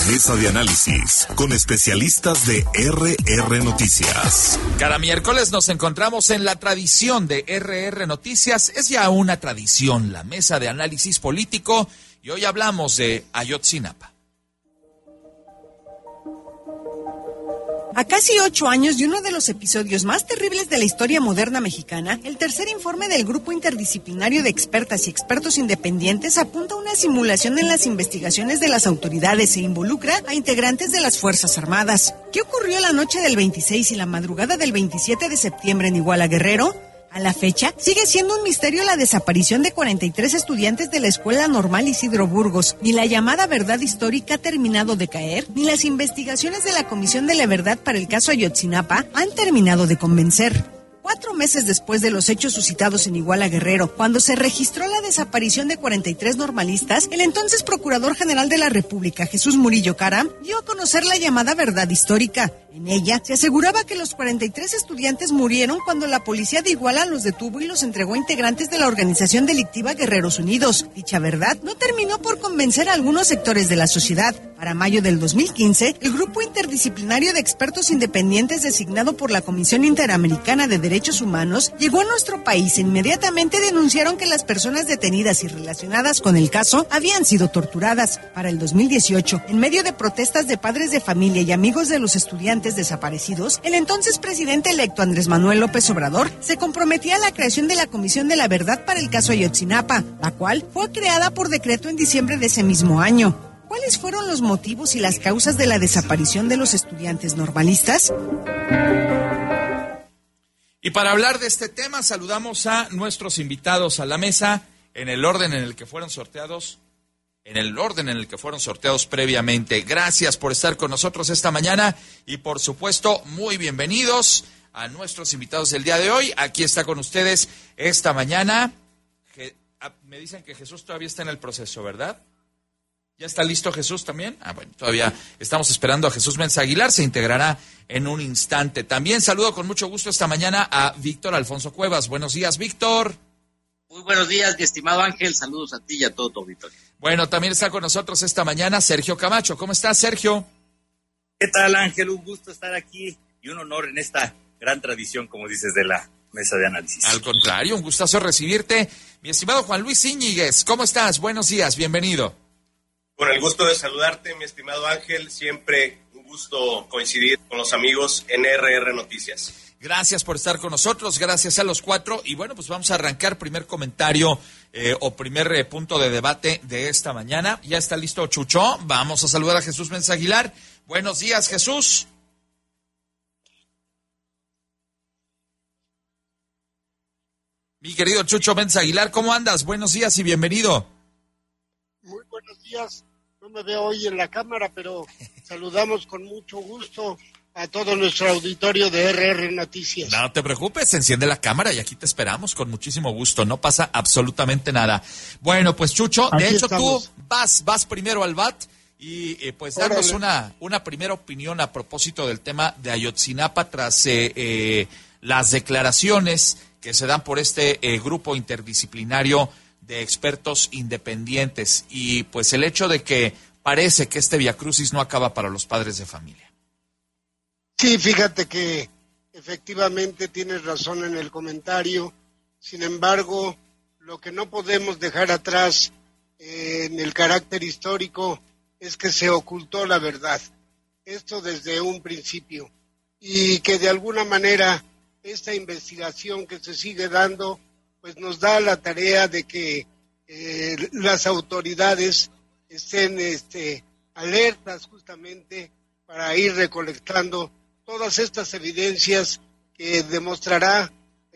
mesa de análisis con especialistas de RR Noticias. Cada miércoles nos encontramos en la tradición de RR Noticias. Es ya una tradición, la mesa de análisis político, y hoy hablamos de Ayotzinapa. A casi 8 años de uno de los episodios más terribles de la historia moderna mexicana, el tercer informe del Grupo Interdisciplinario de Expertas y Expertos Independientes apunta a una simulación en las investigaciones de las autoridades e involucra a integrantes de las Fuerzas Armadas. ¿Qué ocurrió la noche del 26 y la madrugada del 27 de septiembre en Iguala, Guerrero? A la fecha, sigue siendo un misterio la desaparición de 43 estudiantes de la Escuela Normal Isidro Burgos. Ni la llamada verdad histórica ha terminado de caer, ni las investigaciones de la Comisión de la Verdad para el caso Ayotzinapa han terminado de convencer. 4 meses después de los hechos suscitados en Iguala, Guerrero, cuando se registró la desaparición de 43 normalistas, el entonces Procurador General de la República, Jesús Murillo Caram, dio a conocer la llamada verdad histórica. En ella se aseguraba que los 43 estudiantes murieron cuando la policía de Iguala los detuvo y los entregó a integrantes de la organización delictiva Guerreros Unidos. Dicha verdad no terminó por convencer a algunos sectores de la sociedad. Para mayo del 2015, el Grupo Interdisciplinario de Expertos Independientes designado por la Comisión Interamericana de Derechos Humanos llegó a nuestro país e inmediatamente denunciaron que las personas detenidas y relacionadas con el caso habían sido torturadas. Para el 2018, en medio de protestas de padres de familia y amigos de los estudiantes desaparecidos, el entonces presidente electo Andrés Manuel López Obrador se comprometía a la creación de la Comisión de la Verdad para el caso Ayotzinapa, la cual fue creada por decreto en diciembre de ese mismo año. ¿Cuáles fueron los motivos y las causas de la desaparición de los estudiantes normalistas? Y para hablar de este tema, saludamos a nuestros invitados a la mesa en el orden en el que fueron sorteados. Previamente. Gracias por estar con nosotros esta mañana y, por supuesto, muy bienvenidos a nuestros invitados del día de hoy. Aquí está con ustedes esta mañana. Me dicen que Jesús todavía está en el proceso, ¿verdad? ¿Ya está listo Jesús también? Bueno, todavía estamos esperando a Jesús Mensa Aguilar, se integrará en un instante. También saludo con mucho gusto esta mañana a Víctor Alfonso Cuevas. Buenos días, Víctor. Muy buenos días, mi estimado Ángel. Saludos a ti y a todo tu auditorio. Bueno, también está con nosotros esta mañana Sergio Camacho. ¿Cómo estás, Sergio? ¿Qué tal, Ángel? Un gusto estar aquí y un honor en esta gran tradición, como dices, de la mesa de análisis. Al contrario, un gustazo recibirte. Mi estimado Juan Luis Íñiguez, ¿cómo estás? Buenos días, bienvenido. Con el gusto de saludarte, mi estimado Ángel. Siempre un gusto coincidir con los amigos en RR Noticias. Gracias por estar con nosotros, gracias a los cuatro. Y bueno, pues vamos a arrancar primer comentario o primer punto de debate de esta mañana. ¿Ya está listo Chucho? Vamos a saludar a Jesús Mensa Aguilar. Buenos días, Jesús. Mi querido Chucho Mensa Aguilar, ¿cómo andas? Buenos días y bienvenido. Muy buenos días. No me veo hoy en la cámara, pero saludamos con mucho gusto a todo nuestro auditorio de RR Noticias. No te preocupes, se enciende la cámara y aquí te esperamos con muchísimo gusto. No pasa absolutamente nada. Bueno, pues Chucho, Aquí de hecho estamos. tú vas primero al BAT y pues darnos una primera opinión a propósito del tema de Ayotzinapa tras las declaraciones que se dan por este grupo interdisciplinario de expertos independientes y pues el hecho de que parece que este viacrucis no acaba para los padres de familia. Sí, fíjate que efectivamente tienes razón en el comentario. Sin embargo, lo que no podemos dejar atrás en el carácter histórico es que se ocultó la verdad. Esto desde un principio. Y que de alguna manera esta investigación que se sigue dando pues nos da la tarea de que las autoridades estén alertas justamente para ir recolectando todas estas evidencias que demostrarán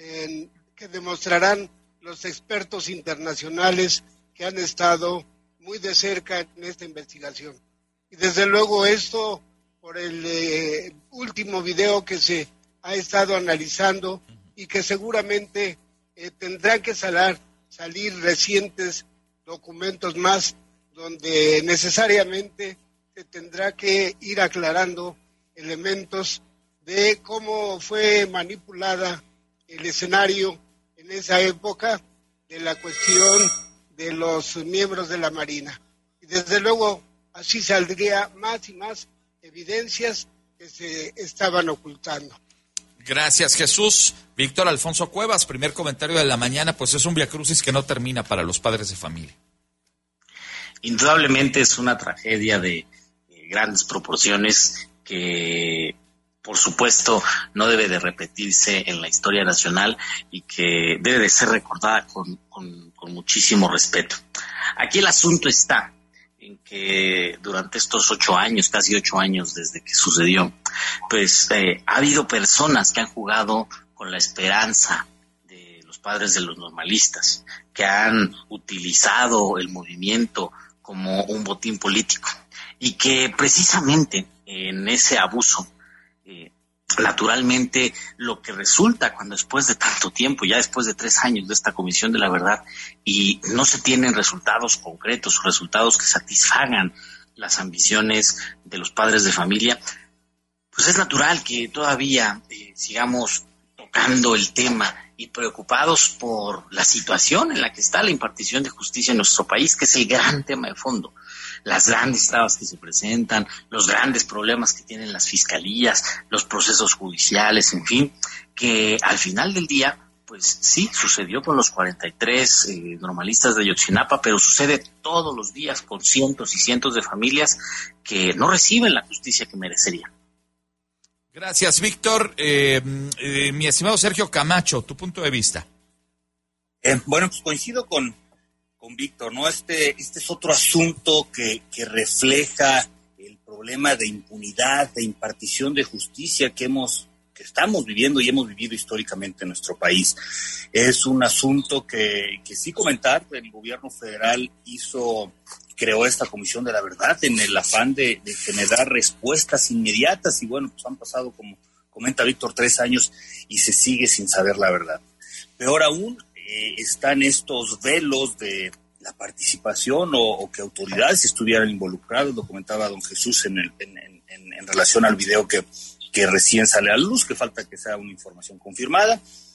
los expertos internacionales que han estado muy de cerca en esta investigación. Y desde luego esto, por el último video que se ha estado analizando y que seguramente tendrán que salir recientes documentos más donde necesariamente se tendrá que ir aclarando elementos de cómo fue manipulada el escenario en esa época de la cuestión de los miembros de la Marina. Y desde luego Así saldría más y más evidencias que se estaban ocultando. Gracias, Jesús. Víctor Alfonso Cuevas, primer comentario de la mañana, pues es un viacrucis que no termina para los padres de familia. Indudablemente es una tragedia de grandes proporciones que, por supuesto, no debe de repetirse en la historia nacional y que debe de ser recordada con muchísimo respeto. Aquí el asunto está en que durante estos 8 años, casi 8 años desde que sucedió, pues ha habido personas que han jugado con la esperanza de los padres de los normalistas, que han utilizado el movimiento como un botín político y que precisamente en ese abuso, naturalmente lo que resulta cuando después de tanto tiempo, ya después de 3 años de esta Comisión de la Verdad, y no se tienen resultados concretos, resultados que satisfagan las ambiciones de los padres de familia, pues es natural que todavía sigamos tocando el tema y preocupados por la situación en la que está la impartición de justicia en nuestro país, que es el gran tema de fondo. Las grandes trabas que se presentan, los grandes problemas que tienen las fiscalías, los procesos judiciales, en fin, que al final del día, pues sí, sucedió con los 43 normalistas de Ayotzinapa, pero sucede todos los días con cientos y cientos de familias que no reciben la justicia que merecerían. Gracias, Víctor. Mi estimado Sergio Camacho, tu punto de vista. Bueno, pues coincido con Víctor, ¿no? Este es otro asunto que refleja el problema de impunidad, de impartición de justicia que estamos viviendo y hemos vivido históricamente en nuestro país. Es un asunto que sí comentar, el gobierno federal creó esta Comisión de la Verdad en el afán de generar respuestas inmediatas y bueno, pues han pasado, como comenta Víctor, 3 años y se sigue sin saber la verdad. Peor aún, están estos velos de la participación o que autoridades estuvieran involucradas, lo comentaba don Jesús en relación al video que recién sale a la luz, que falta que sea una información confirmada.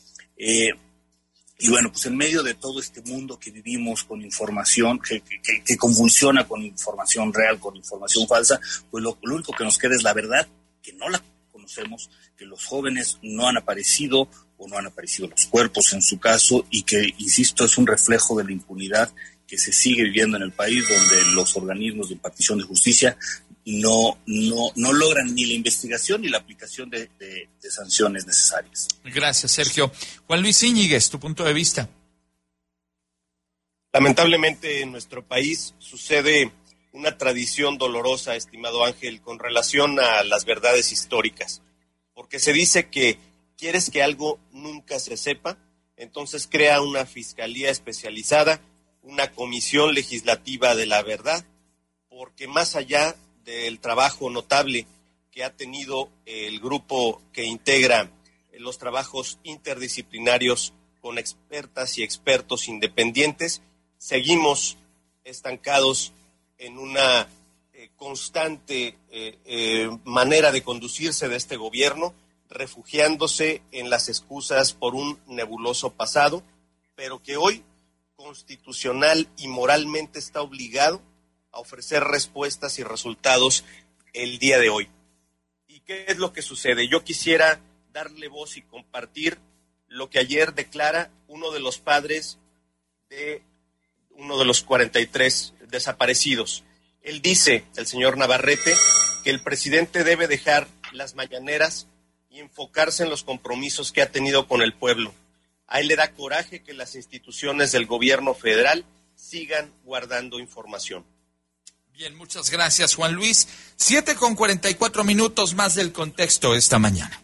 Y bueno, pues en medio de todo este mundo que vivimos con información que convulsiona con información real, con información falsa, pues lo único que nos queda es la verdad, que no la conocemos, que los jóvenes no han aparecido o no han aparecido los cuerpos en su caso y que, insisto, es un reflejo de la impunidad que se sigue viviendo en el país, donde los organismos de impartición de justicia no logran ni la investigación ni la aplicación de sanciones necesarias. Gracias, Sergio. Juan Luis Íñiguez, tu punto de vista. Lamentablemente en nuestro país sucede una tradición dolorosa, estimado Ángel, con relación a las verdades históricas, porque se dice que quieres que algo nunca se sepa, entonces crea una fiscalía especializada, una comisión legislativa de la verdad, porque más allá del trabajo notable que ha tenido el grupo que integra los trabajos interdisciplinarios con expertas y expertos independientes, seguimos estancados en una constante manera de conducirse de este gobierno, refugiándose en las excusas por un nebuloso pasado, pero que hoy constitucional y moralmente está obligado a ofrecer respuestas y resultados el día de hoy. ¿Y qué es lo que sucede? Yo quisiera darle voz y compartir lo que ayer declara uno de los padres de uno de los 43 desaparecidos. Él dice, el señor Navarrete, que el presidente debe dejar las mañaneras y enfocarse en los compromisos que ha tenido con el pueblo. A él le da coraje que las instituciones del gobierno federal sigan guardando información. Bien, muchas gracias, Juan Luis. 7:44 más del contexto esta mañana.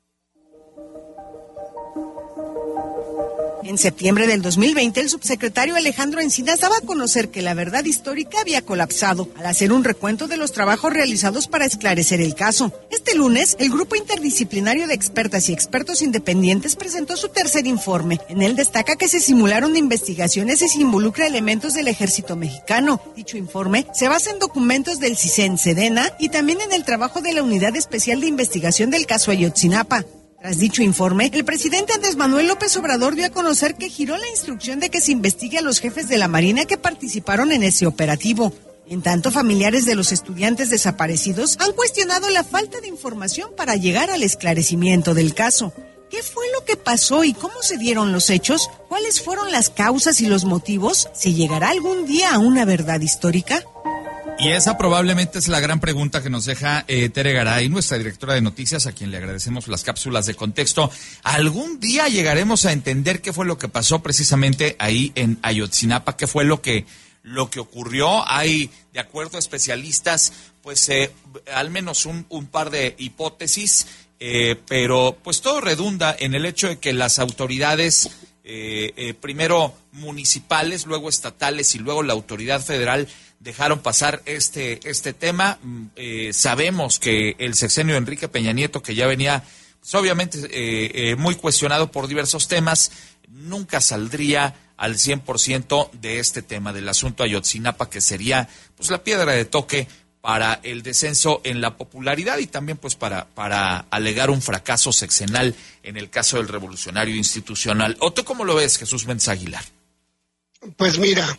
En septiembre del 2020, el subsecretario Alejandro Encinas daba a conocer que la verdad histórica había colapsado al hacer un recuento de los trabajos realizados para esclarecer el caso. Este lunes, el Grupo Interdisciplinario de Expertas y Expertos Independientes presentó su tercer informe. En él destaca que se simularon investigaciones y se involucra elementos del Ejército Mexicano. Dicho informe se basa en documentos del CISEN, Sedena y también en el trabajo de la Unidad Especial de Investigación del caso Ayotzinapa. Tras dicho informe, el presidente Andrés Manuel López Obrador dio a conocer que giró la instrucción de que se investigue a los jefes de la Marina que participaron en ese operativo. En tanto, familiares de los estudiantes desaparecidos han cuestionado la falta de información para llegar al esclarecimiento del caso. ¿Qué fue lo que pasó y cómo se dieron los hechos? ¿Cuáles fueron las causas y los motivos? ¿Se llegará algún día a una verdad histórica? Y esa probablemente es la gran pregunta que nos deja Tere Garay, nuestra directora de noticias, a quien le agradecemos las cápsulas de contexto. ¿Algún día llegaremos a entender qué fue lo que pasó precisamente ahí en Ayotzinapa? ¿Qué fue lo que ocurrió? Hay, de acuerdo a especialistas, pues al menos un par de hipótesis, pero pues todo redunda en el hecho de que las autoridades, primero municipales, luego estatales y luego la autoridad federal, dejaron pasar este tema. Sabemos que el sexenio de Enrique Peña Nieto, que ya venía pues, obviamente muy cuestionado por diversos temas, nunca saldría al 100% de este tema, del asunto Ayotzinapa, que sería pues la piedra de toque para el descenso en la popularidad y también pues para alegar un fracaso sexenal en el caso del revolucionario institucional. ¿O tú cómo lo ves, Jesús Méndez Aguilar? Pues mira,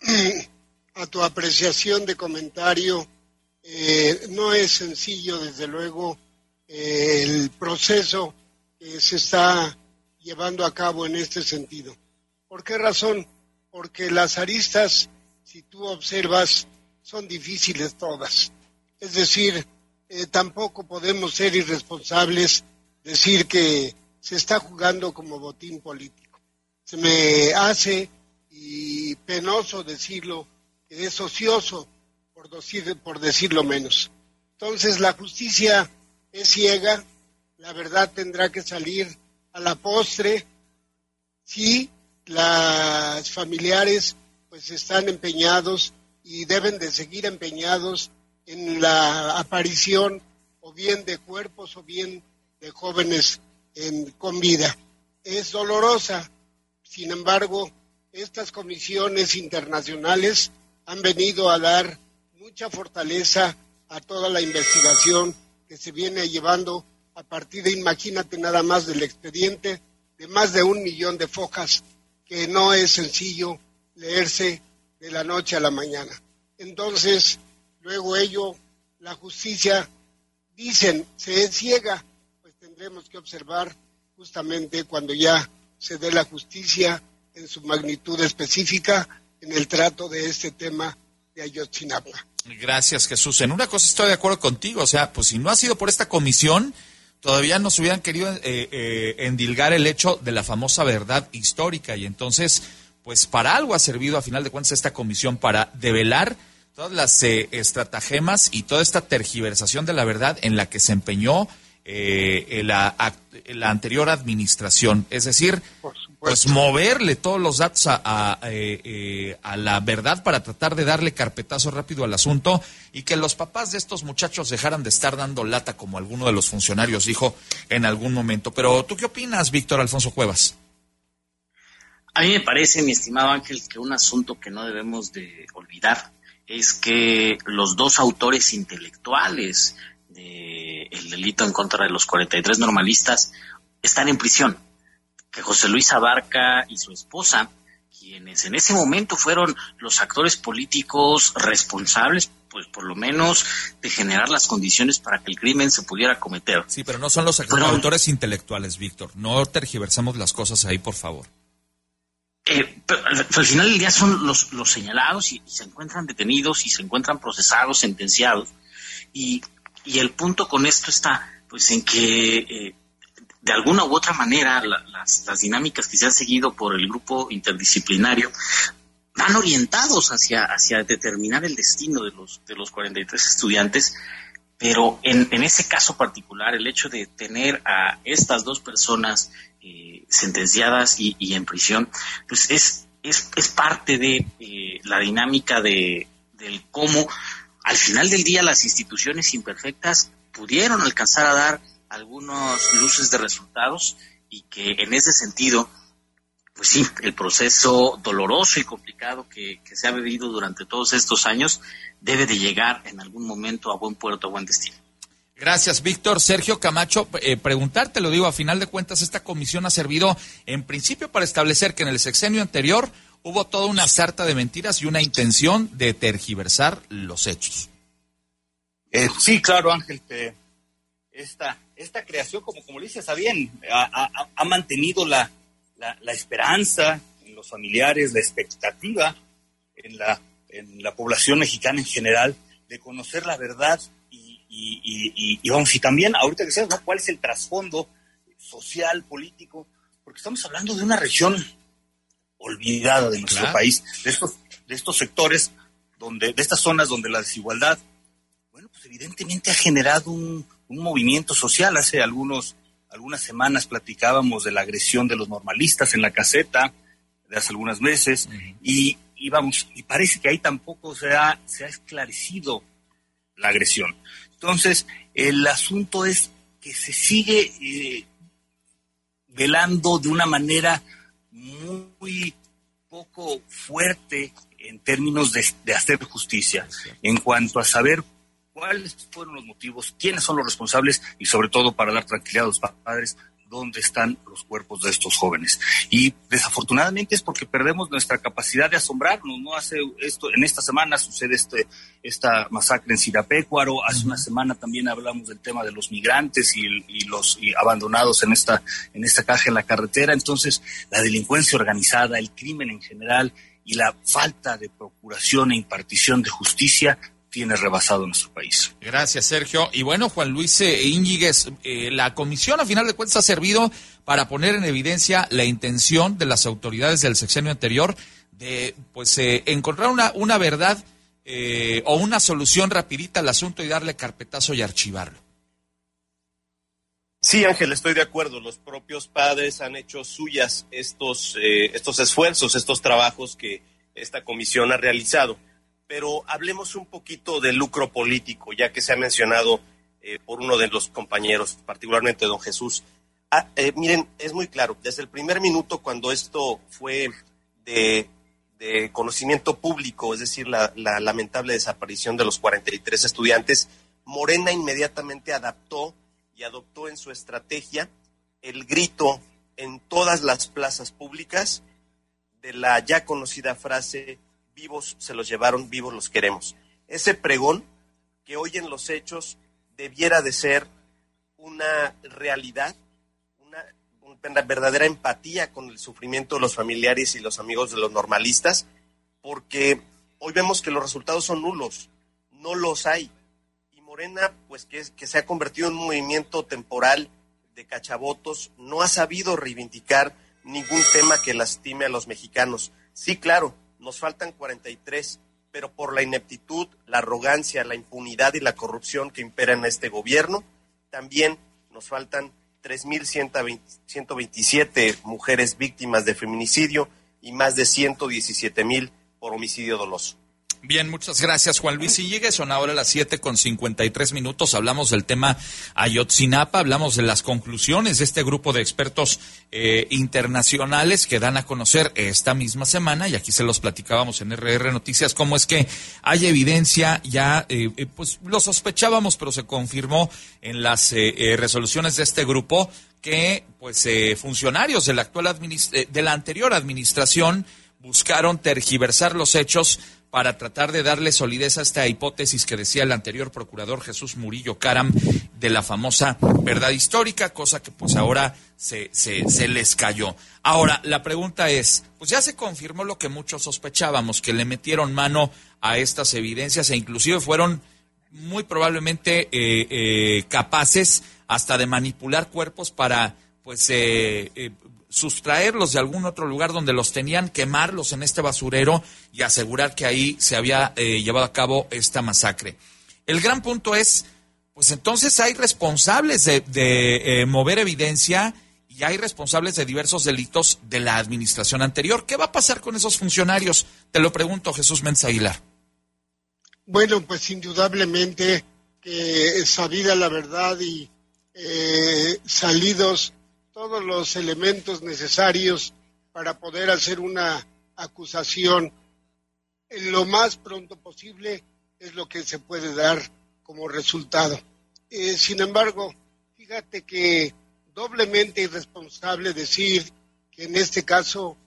a tu apreciación de comentario, no es sencillo, desde luego, el proceso que se está llevando a cabo en este sentido. ¿Por qué razón? Porque las aristas, si tú observas, son difíciles todas. Es decir, tampoco podemos ser irresponsables, decir que se está jugando como botín político. Se me hace, y penoso decirlo, que es ocioso, por decirlo menos. Entonces la justicia es ciega, la verdad tendrá que salir a la postre. Sí, los familiares pues están empeñados y deben de seguir empeñados en la aparición o bien de cuerpos o bien de jóvenes con vida. Es dolorosa, sin embargo, estas comisiones internacionales han venido a dar mucha fortaleza a toda la investigación que se viene llevando a partir de, imagínate nada más, del expediente de más de 1 millón de fojas, que no es sencillo leerse de la noche a la mañana. Entonces, luego la justicia, dicen, se es ciega, pues tendremos que observar justamente cuando ya se dé la justicia en su magnitud específica en el trato de este tema de Ayotzinapa. Gracias, Jesús. En una cosa estoy de acuerdo contigo, o sea, pues si no ha sido por esta comisión, todavía nos hubieran querido endilgar el hecho de la famosa verdad histórica, y entonces, pues para algo ha servido a final de cuentas esta comisión, para develar todas las estratagemas y toda esta tergiversación de la verdad en la que se empeñó la anterior administración. Es decir, pues moverle todos los datos a la verdad para tratar de darle carpetazo rápido al asunto y que los papás de estos muchachos dejaran de estar dando lata, como alguno de los funcionarios dijo en algún momento. Pero ¿tú qué opinas, Víctor Alfonso Cuevas? A mí me parece, mi estimado Ángel, que un asunto que no debemos de olvidar es que los dos autores intelectuales del delito en contra de los 43 normalistas están en prisión. Que José Luis Abarca y su esposa, quienes en ese momento fueron los actores políticos responsables, pues por lo menos de generar las condiciones para que el crimen se pudiera cometer. Sí, pero no son los autores intelectuales, Víctor. No tergiversamos las cosas ahí, por favor. Pero al final del día son los señalados y se encuentran detenidos y se encuentran procesados, sentenciados. Y el punto con esto está pues en que de alguna u otra manera las dinámicas que se han seguido por el grupo interdisciplinario van orientados hacia determinar el destino de los 43 estudiantes, pero en ese caso particular el hecho de tener a estas dos personas sentenciadas y en prisión, pues es parte de la dinámica del cómo al final del día las instituciones imperfectas pudieron alcanzar a dar algunas luces de resultados, y que en ese sentido, pues sí, el proceso doloroso y complicado que se ha vivido durante todos estos años debe de llegar en algún momento a buen puerto, a buen destino. Gracias, Víctor. Sergio Camacho, preguntarte, lo digo, a final de cuentas esta comisión ha servido en principio para establecer que en el sexenio anterior hubo toda una sarta de mentiras y una intención de tergiversar los hechos. Sí, claro, Ángel, esta creación, como le dices, está bien, ha mantenido la esperanza en los familiares, la expectativa en la población mexicana en general de conocer la verdad y vamos, y también ahorita que decías, ¿no?, cuál es el trasfondo social, político, porque estamos hablando de una región olvidada de nuestro país, de estos sectores, de estas zonas donde la desigualdad, bueno, pues evidentemente ha generado un movimiento social. Hace algunas semanas platicábamos de la agresión de los normalistas en la caseta de hace algunos meses, y parece que ahí tampoco se ha esclarecido la agresión. Entonces, el asunto es que se sigue velando de una manera muy poco fuerte en términos de hacer justicia, en cuanto a saber cuáles fueron los motivos, quiénes son los responsables y sobre todo para dar tranquilidad a los padres dónde están los cuerpos de estos jóvenes. Y desafortunadamente es porque perdemos nuestra capacidad de asombrarnos, ¿no? En esta semana sucede esta masacre en Sirapecuaro, hace una semana también hablamos del tema de los migrantes y los abandonados en esta caja en la carretera. Entonces, la delincuencia organizada, el crimen en general y la falta de procuración e impartición de justicia tiene rebasado nuestro país. Gracias, Sergio. Y bueno, Juan Luis Íñiguez, la comisión a final de cuentas ha servido para poner en evidencia la intención de las autoridades del sexenio anterior de encontrar una verdad o una solución rapidita al asunto y darle carpetazo y archivarlo. Sí, Ángel, estoy de acuerdo. Los propios padres han hecho suyas estos esfuerzos, estos trabajos que esta comisión ha realizado. Pero hablemos un poquito del lucro político, ya que se ha mencionado por uno de los compañeros, particularmente don Jesús. Miren, es muy claro, desde el primer minuto cuando esto fue de conocimiento público, es decir, la lamentable desaparición de los 43 estudiantes, Morena inmediatamente adaptó y adoptó en su estrategia el grito en todas las plazas públicas de la ya conocida frase: vivos se los llevaron, vivos los queremos. Ese pregón, que hoy en los hechos debiera de ser una realidad, una verdadera empatía con el sufrimiento de los familiares y los amigos de los normalistas, porque hoy vemos que los resultados son nulos, no los hay. Y Morena, pues que se ha convertido en un movimiento temporal de cachavotos, no ha sabido reivindicar ningún tema que lastime a los mexicanos. Sí, claro, nos faltan 43, pero por la ineptitud, la arrogancia, la impunidad y la corrupción que imperan en este gobierno, también nos faltan 3,127 mujeres víctimas de feminicidio y más de 117,000 por homicidio doloso. Bien, muchas gracias, Juan Luis Íñiguez. Son ahora las 7:53. Hablamos del tema Ayotzinapa, hablamos de las conclusiones de este grupo de expertos internacionales que dan a conocer esta misma semana, y aquí se los platicábamos en RR Noticias, cómo es que hay evidencia ya, pues lo sospechábamos, pero se confirmó en las resoluciones de este grupo que funcionarios de la anterior administración buscaron tergiversar los hechos para tratar de darle solidez a esta hipótesis que decía el anterior procurador Jesús Murillo Caram de la famosa verdad histórica, cosa que pues ahora se les cayó. Ahora, la pregunta es, pues ya se confirmó lo que muchos sospechábamos, que le metieron mano a estas evidencias e inclusive fueron muy probablemente capaces hasta de manipular cuerpos para sustraerlos de algún otro lugar donde los tenían, quemarlos en este basurero y asegurar que ahí se había llevado a cabo esta masacre. El gran punto es, pues entonces hay responsables de mover evidencia y hay responsables de diversos delitos de la administración anterior. ¿Qué va a pasar con esos funcionarios? Te lo pregunto, Jesús Méndez Aguilar. Bueno, pues indudablemente que sabida la verdad y salidos todos los elementos necesarios para poder hacer una acusación en lo más pronto posible es lo que se puede dar como resultado. Sin embargo, fíjate que doblemente irresponsable decir que en este caso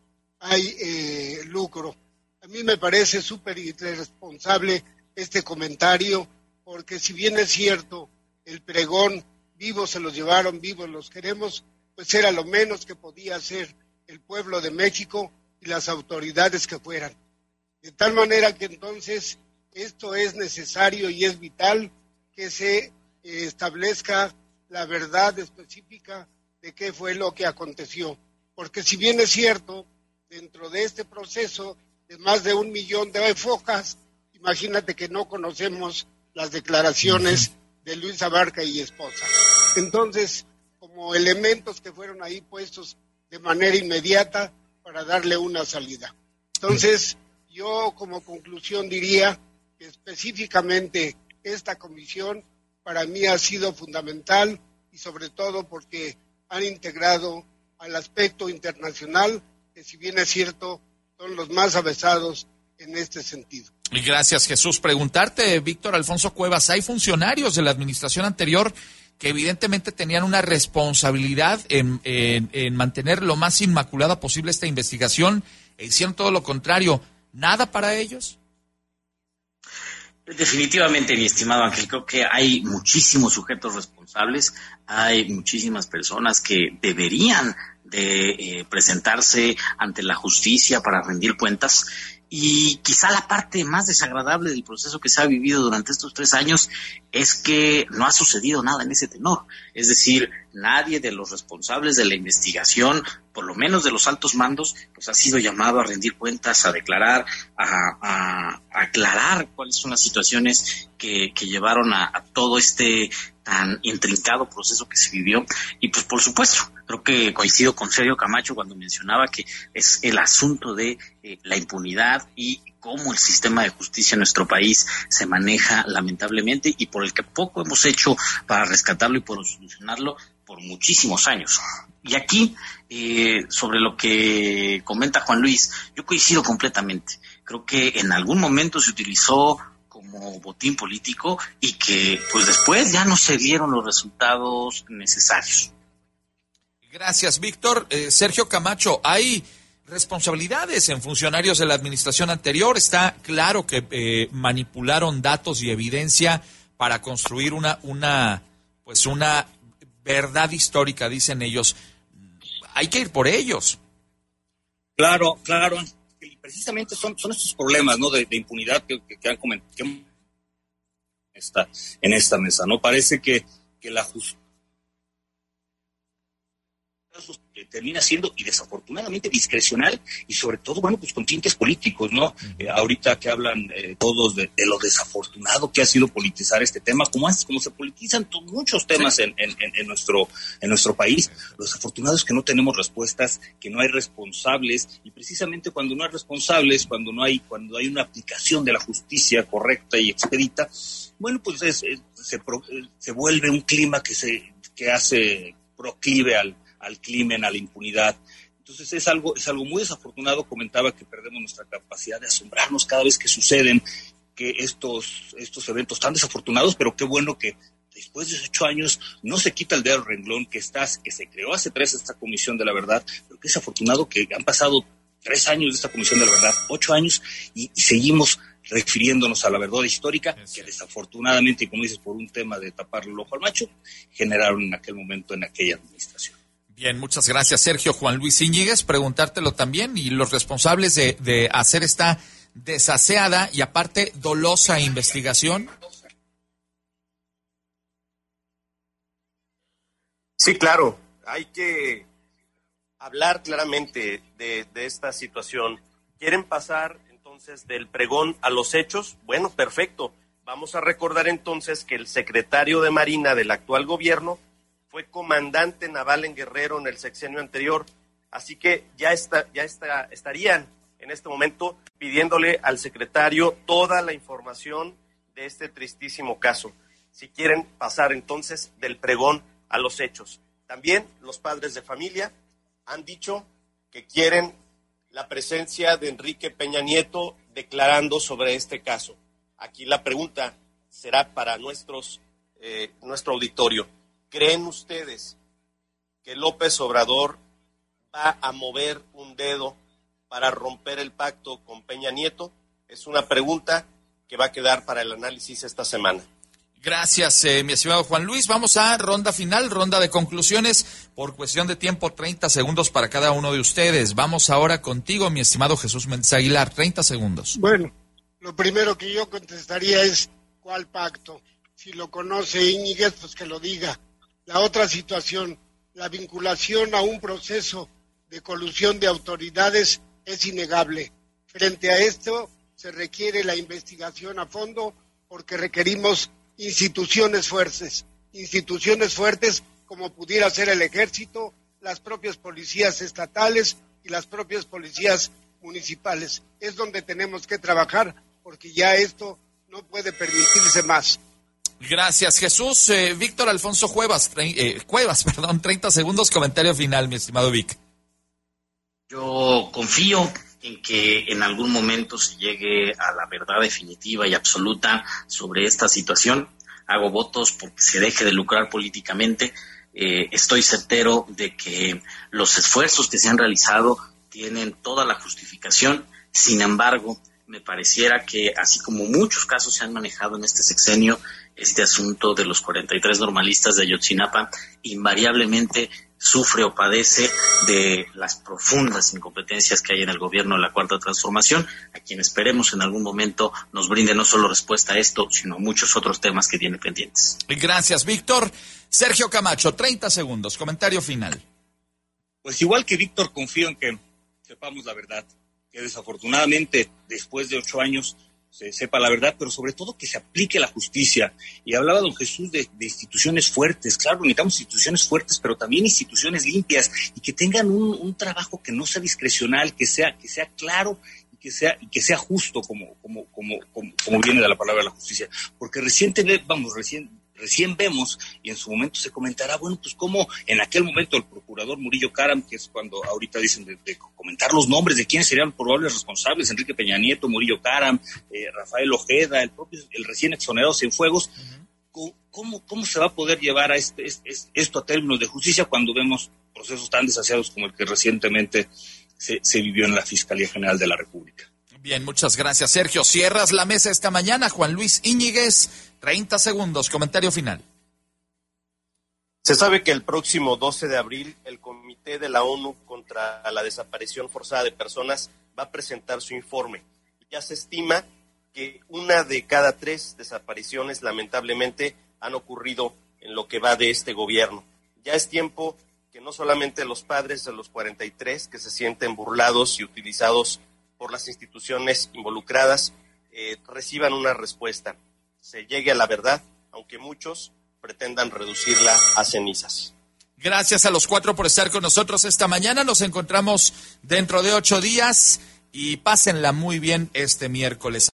hay lucro. A mí me parece súper irresponsable este comentario, porque si bien es cierto, el pregón, vivos se los llevaron, vivos los queremos, pues era lo menos que podía hacer el pueblo de México y las autoridades que fueran. De tal manera que entonces esto es necesario y es vital que se establezca la verdad específica de qué fue lo que aconteció. Porque si bien es cierto, dentro de este proceso de más de 1 millón de focas, imagínate que no conocemos las declaraciones de Luis Abarca y esposa. Entonces, como elementos que fueron ahí puestos de manera inmediata para darle una salida. Entonces, yo como conclusión diría que específicamente esta comisión para mí ha sido fundamental y sobre todo porque han integrado al aspecto internacional, que si bien es cierto, son los más avesados en este sentido. Y gracias, Jesús. Preguntarte, Víctor Alfonso Cuevas, hay funcionarios de la administración anterior que evidentemente tenían una responsabilidad en mantener lo más inmaculada posible esta investigación e hicieron todo lo contrario. ¿Nada para ellos? Definitivamente, mi estimado Ángel, creo que hay muchísimos sujetos responsables, hay muchísimas personas que deberían de presentarse ante la justicia para rendir cuentas. Y quizá la parte más desagradable del proceso que se ha vivido durante estos 3 años es que no ha sucedido nada en ese tenor. Es decir, nadie de los responsables de la investigación, por lo menos de los altos mandos, pues ha sido llamado a rendir cuentas, a declarar, a aclarar cuáles son las situaciones que llevaron a todo este tan intrincado proceso que se vivió. Y pues por supuesto, creo que coincido con Sergio Camacho cuando mencionaba que es el asunto de la impunidad y cómo el sistema de justicia en nuestro país se maneja lamentablemente y por el que poco hemos hecho para rescatarlo y por solucionarlo por muchísimos años. Y aquí, sobre lo que comenta Juan Luis, yo coincido completamente. Creo que en algún momento se utilizó como botín político y que pues después ya no se dieron los resultados necesarios. Gracias, Víctor. Sergio Camacho, hay responsabilidades en funcionarios de la administración anterior. Está claro que manipularon datos y evidencia para construir una verdad histórica, dicen ellos. Hay que ir por ellos. Claro. Y precisamente son estos problemas, ¿no? de impunidad que han comentado en esta mesa, ¿no? Parece que la justicia termina siendo, y desafortunadamente, discrecional y sobre todo, bueno, pues con tintes políticos, ¿no? Ahorita que hablan todos de lo desafortunado que ha sido politizar este tema, como se politizan muchos temas en nuestro país. Lo desafortunado es que no tenemos respuestas, que no hay responsables, y precisamente cuando no hay responsables, cuando hay una aplicación de la justicia correcta y expedita, bueno, pues se vuelve un clima que hace proclive al crimen, a la impunidad. Entonces es algo muy desafortunado. Comentaba que perdemos nuestra capacidad de asombrarnos cada vez que suceden que estos eventos tan desafortunados, pero qué bueno que después de 8 años no se quita el dedo del renglón, que se creó hace 3 esta Comisión de la Verdad, pero qué desafortunado que han pasado 3 años de esta Comisión de la Verdad, 8 años, y seguimos refiriéndonos a la verdad histórica, que desafortunadamente, y como dices, por un tema de taparle el ojo al macho, generaron en aquel momento en aquella administración. Bien, muchas gracias, Sergio. Juan Luis Íñiguez, preguntártelo también, y los responsables de hacer esta desaseada y aparte dolosa investigación. Sí, claro, hay que hablar claramente de esta situación. ¿Quieren pasar entonces del pregón a los hechos? Bueno, perfecto. Vamos a recordar entonces que el secretario de Marina del actual gobierno fue comandante naval en Guerrero en el sexenio anterior, así que ya estarían en este momento pidiéndole al secretario toda la información de este tristísimo caso. Si quieren pasar entonces del pregón a los hechos. También los padres de familia han dicho que quieren la presencia de Enrique Peña Nieto declarando sobre este caso. Aquí la pregunta será para nuestro auditorio. ¿Creen ustedes que López Obrador va a mover un dedo para romper el pacto con Peña Nieto? Es una pregunta que va a quedar para el análisis esta semana. Gracias, mi estimado Juan Luis. Vamos a ronda final, ronda de conclusiones. Por cuestión de tiempo, 30 segundos para cada uno de ustedes. Vamos ahora contigo, mi estimado Jesús Méndez Aguilar. 30 segundos. Bueno, lo primero que yo contestaría es, ¿cuál pacto? Si lo conoce Íñiguez, pues que lo diga. La otra situación, la vinculación a un proceso de colusión de autoridades es innegable. Frente a esto, se requiere la investigación a fondo porque requerimos instituciones fuertes como pudiera ser el Ejército, las propias policías estatales y las propias policías municipales. Es donde tenemos que trabajar porque ya esto no puede permitirse más. Gracias, Jesús. Víctor Alfonso Cuevas, 30 segundos, comentario final, mi estimado Vic. Yo confío en que en algún momento se llegue a la verdad definitiva y absoluta sobre esta situación. Hago votos porque se deje de lucrar políticamente. Estoy certero de que los esfuerzos que se han realizado tienen toda la justificación. Sin embargo, me pareciera que, así como muchos casos se han manejado en este sexenio, este asunto de los 43 normalistas de Ayotzinapa invariablemente sufre o padece de las profundas incompetencias que hay en el gobierno de la Cuarta Transformación, a quien esperemos en algún momento nos brinde no solo respuesta a esto, sino a muchos otros temas que tiene pendientes. Gracias, Víctor. Sergio Camacho, 30 segundos, comentario final. Pues igual que Víctor, confío en que sepamos la verdad, que desafortunadamente después de 8 años se sepa la verdad, pero sobre todo que se aplique la justicia. Y hablaba don Jesús de instituciones fuertes. Claro, necesitamos instituciones fuertes, pero también instituciones limpias y que tengan un trabajo que no sea discrecional, que sea claro y que sea justo, como viene de la palabra de la justicia. Porque recién vemos, y en su momento se comentará, bueno, pues como en aquel momento el procurador Murillo Karam, que es cuando ahorita dicen de comentar los nombres de quiénes serían probables responsables, Enrique Peña Nieto, Murillo Karam, Rafael Ojeda, el recién exonerado Cienfuegos, ¿cómo se va a poder llevar a esto a términos de justicia cuando vemos procesos tan desasiados como el que recientemente se vivió en la Fiscalía General de la República? Bien, muchas gracias, Sergio. Cierras la mesa esta mañana, Juan Luis Íñiguez. 30 segundos, comentario final. Se sabe que el próximo 12 de abril el Comité de la ONU contra la Desaparición Forzada de Personas va a presentar su informe. Ya se estima que 1 de cada 3 desapariciones lamentablemente han ocurrido en lo que va de este gobierno. Ya es tiempo que no solamente los padres de los 43 que se sienten burlados y utilizados por las instituciones involucradas reciban una respuesta. Se llegue a la verdad, aunque muchos pretendan reducirla a cenizas. Gracias a los 4 por estar con nosotros esta mañana. Nos encontramos dentro de 8 días y pásenla muy bien este miércoles.